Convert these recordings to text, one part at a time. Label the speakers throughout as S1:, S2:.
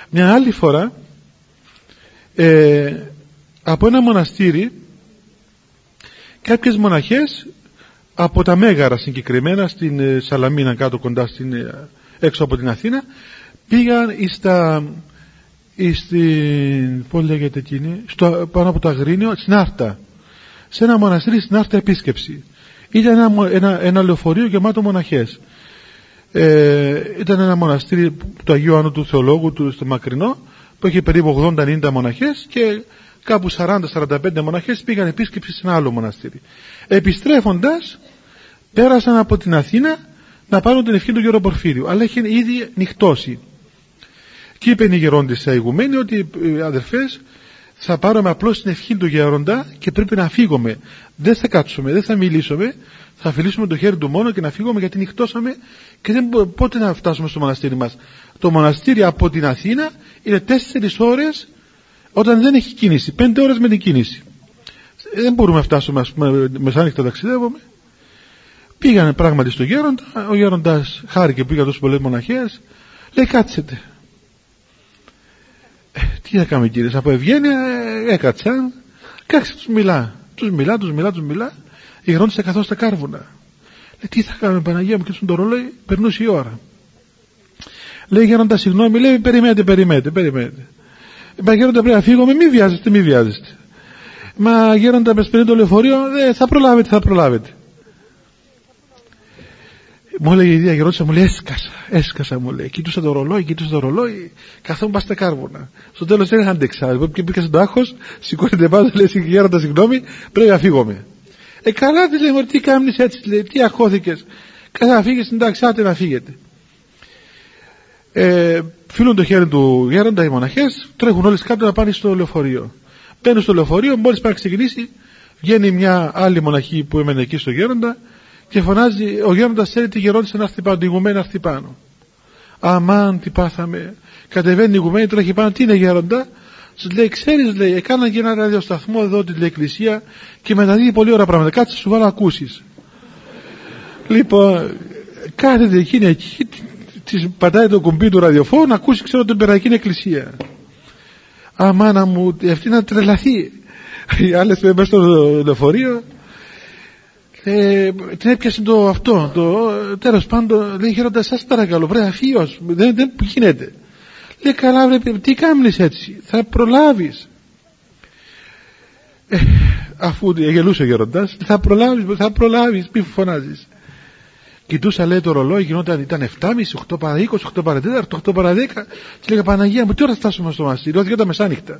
S1: Μια άλλη φορά από ένα μοναστήρι κάποιες μοναχές από τα Μέγαρα, συγκεκριμένα στην Σαλαμίνα, κάτω κοντά έξω από την Αθήνα, πήγαν πώς λέγεται εκείνη, πάνω από το Αγρίνιο, στην Άρτα, σε ένα μοναστήρι στην Άρτα επίσκεψη. Ήταν ένα λεωφορείο γεμάτο μοναχές. Ήταν ένα μοναστήρι του Αγίου Άννου του Θεολόγου στο Μακρινό, που είχε περίπου 80-90 μοναχές, και κάπου 40-45 μοναχές πήγαν επίσκεψη σε ένα άλλο μοναστήρι. Επιστρέφοντας, πέρασαν από την Αθήνα να πάρουν την ευχή του Γέρου Πορφύριου, αλλά είχε ήδη νυχτώσει. Και είπε η γερόντισσα ηγουμένη ότι, αδερφές, θα πάρουμε απλώς την ευχή του γέροντα και πρέπει να φύγουμε. Δεν θα κάτσουμε, δεν θα μιλήσουμε, θα φιλήσουμε το χέρι του μόνο και να φύγουμε, γιατί νυχτώσαμε και δεν πότε να φτάσουμε στο μοναστήρι μας. Το μοναστήρι από την Αθήνα είναι 4 ώρες όταν δεν έχει κίνηση, 5 ώρες με την κίνηση. Δεν μπορούμε να φτάσουμε, ας πούμε, μεσάνυχτα ταξιδεύουμε. Πήγανε πράγματι στο γέροντα, ο γέροντας χάρηκε, πήγα τόσο πολλές μοναχές, λέει κάτσετε. Τι θα κάνουμε, κύριε, από ευγένεια έκατσαν. Κάτσε, τους μιλά. Η γερόντισσα καθώς τα κάρβουνα. Λέει, τι θα κάνουμε, Παναγία μου, και στον το ρολόι, περνούσε η ώρα. Λέει, γέροντα, συγγνώμη, λέει, περιμένετε. Μα γέροντα, πρέπει να φύγουμε, μη βιάζεστε. Μα γέροντα, με σπερνεί το λεωφορείο, θα προλάβετε. Μου λέει η ίδια γερόντισσα, μου λέει, έσκασα, μου λέει. Κοιτούσα το ρολόι, καθόμουν πας στα κάρβουνα. Στο τέλος δεν άντεξα. Και πήγα στο άγχος, σηκώνεται πάνω, λέει, γέροντα, συγγνώμη, πρέπει να φύγουμε. Καλά, τη λέει, τι κάνεις έτσι, λέει, τι αχώθηκες. Καλά, φύγες, εντάξει, άτε να φύγετε. Φίλουν το χέρι του γέροντα οι μοναχές, τρέχουν όλες κάτω να πάνε στο λεωφορείο. Μπαίνουν στο λεωφορείο, μόλις πάει να ξεκινήσει, βγαίνει μια άλλη μοναχή που έμενε εκεί στο γέροντα και φωνάζει, ο γέροντας θέλει τη γερόντισσα να έρθει πάνω, την ηγουμένη να έρθει πάνω. Αμάν, τι πάθαμε. Κατεβαίνει η ηγουμένη, τρέχει πάνω, τι είναι γέροντα. Σου λέει, ξέρεις, λέει, έκανα και ένα ραδιοσταθμό εδώ την εκκλησία και μεταδίδει πολύ ωραία πράγματα. Κάτσε, σου βάλω να ακούσεις. Λοιπόν, κάθεται εκείνη εκεί, της πατάει το κουμπί του ραδιοφώνου να ακούσει, ξέρω, την περαϊκή εκκλησία. Αμάνα μου, αυτή να τρελαθεί. Οι άλλες μέσα στο λεωφορείο την έπιασε τέλος πάντων, λέει, γέροντα, σας παρακαλώ, βρε αφίος, δεν γίνεται. Λέει, καλά, βρε, τι κάνεις έτσι, θα προλάβεις. Αφού γελούσε ο γέροντας, θα προλάβεις, μη φωνάζεις. Κοιτούσα, λέει, το ρολόι, ήταν 7.30, 8 παρα 20, 8 παρα 4, 8 παρα 10, και λέγα, Παναγία μου, τι ώρα θα φτάσουμε στο μοναστήρι, όχι τα μεσάνυχτα.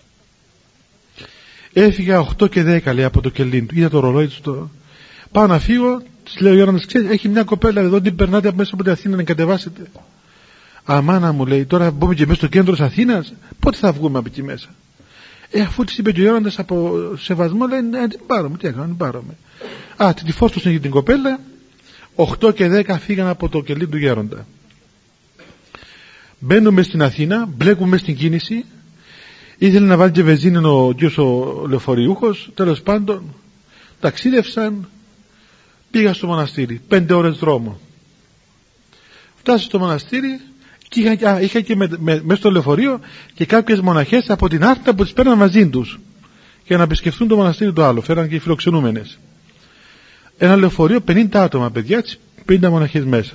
S1: Έφυγα 8 και 10, λέει, από το κελίν του, είδα το ρολόι του, πάω να φύγω, της λέει ο γέροντας, ξέρεις, έχει μια κοπέλα εδώ, την περνάτε από μέσα από την Αθήνα να κατεβάσετε. Αμάνα μου, λέει, τώρα μπούμε και μέσα στο κέντρο της Αθήνας, πότε θα βγούμε από εκεί μέσα. Αφού της είπε και ο γέροντας από σεβασμό, λέει, την πάρουμε, τι έκανα, την πάρουμε. Τη φόρτωσαν για την κοπέλα, 8 και 10 φύγαν από το κελί του γέροντα. Μπαίνουμε στην Αθήνα, μπλέκουμε στην κίνηση, ήθελε να βάλει και βενζίνη ο λεωφοριούχος, τέλος πάντων, ταξίδευσαν, πήγα στο μοναστήρι, 5 ώρες δρόμο. Φτάσα στο μοναστήρι και είχα και μέσα στο λεωφορείο και κάποιες μοναχές από την Άρτα που τις παίρναν μαζί τους για να επισκεφθούν το μοναστήρι το άλλο, φέραν και οι φιλοξενούμενες. Ένα λεωφορείο 50 άτομα, παιδιά, έτσι, 50 μοναχές μέσα.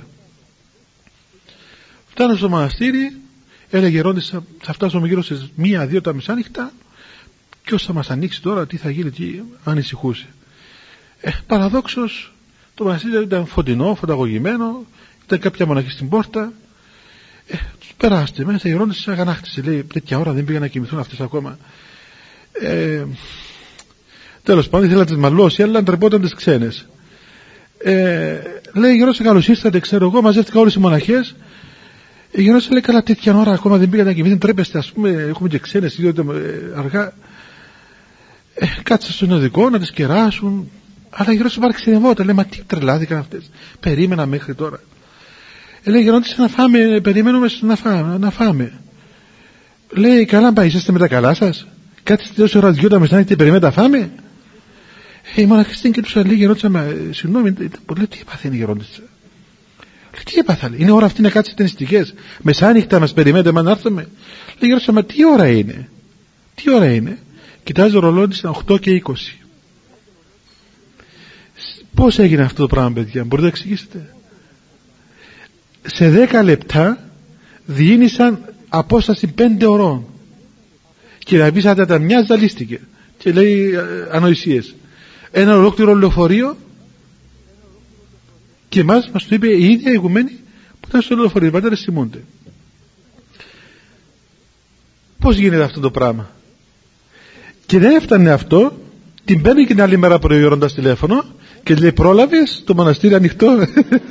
S1: Φτάνω στο μοναστήρι, έλεγε ρόντισα, θα φτάσουμε γύρω στις 1-2 τα μεσάνυχτα, ποιος θα μας ανοίξει τώρα, τι θα γίνει, τι ανησυχούσε. Παραδόξως το μοναστήρι ήταν φωτεινό, φωταγωγημένο, ήταν κάποια μοναχή στην πόρτα. Τους περάστε μέσα, η ρόντισα αγανάκτησε, λέει, τέτοια ώρα δεν πήγαν να κοιμηθούν αυτές ακόμα. Τέλος πάντων, ήθελα να τις μαλώσει, αλλά ντρεπόταν τις ξένες. Λέει, γερόντισα, καλώς ήρθατε, ξέρω εγώ, μαζεύτηκα όλες οι μοναχές. Η γερόντισα λέει, καλά, τέτοια ώρα ακόμα δεν πήγαν να κοιμηθούν, τρέπεστε, ας πούμε, έχουμε και ξένες, διότι αργά. Κάτσε στον οδικό να τις κεράσουν. Αλλά η γερόντισα παραξενευόταν, λέει, μα τι τρελάθηκαν αυτές. Περίμενα μέχρι τώρα. Λέει, γερόντισα, να φάμε, περιμένουμε να φάμε. Λέει, καλά, πάει, είσαστε με τα καλά σας. Κάτσε τόση ώρα, 2 τα μεσάνυχτα, περιμένετε να φάμε. Η μοναχιστή και τους λέει, γερόντισα, συγγνώμη, λέει, τι παθαίνει η γερόντισα. Τι έπαθα, είναι ώρα αυτή να κάτσετε νηστικές? Μεσάνυχτα μας περιμένετε να έρθουμε? Λέει Γέροντα, μα τι ώρα είναι? Τι ώρα είναι? Κοιτάζει το ρολόι της, 8 και 20. Πώς έγινε αυτό το πράγμα, παιδιά? Μπορείτε να εξηγήσετε? Σε 10 λεπτά διήνυσαν απόσταση 5 ωρών. Και να πεις τα μια ζαλίστηκε και λέει ανοησίες. Ένα ολόκληρο λεωφορείο, και μας το είπε η ίδια ηγουμένη που ήταν στο λεωφορείο, οι πατέρες θυμούνται. Πώς γίνεται αυτό το πράγμα? Και δεν έφτανε αυτό, την παίρνει και την άλλη μέρα πρωί ο Γέροντας τηλέφωνο και λέει, πρόλαβες το μοναστήρι ανοιχτό?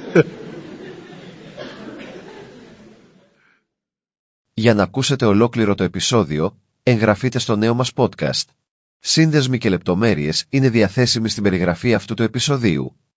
S2: Για να ακούσετε ολόκληρο το επεισόδιο, εγγραφείτε στο νέο μας podcast. Σύνδεσμοι και λεπτομέρειες είναι διαθέσιμοι στην περιγραφή αυτού του επεισοδίου.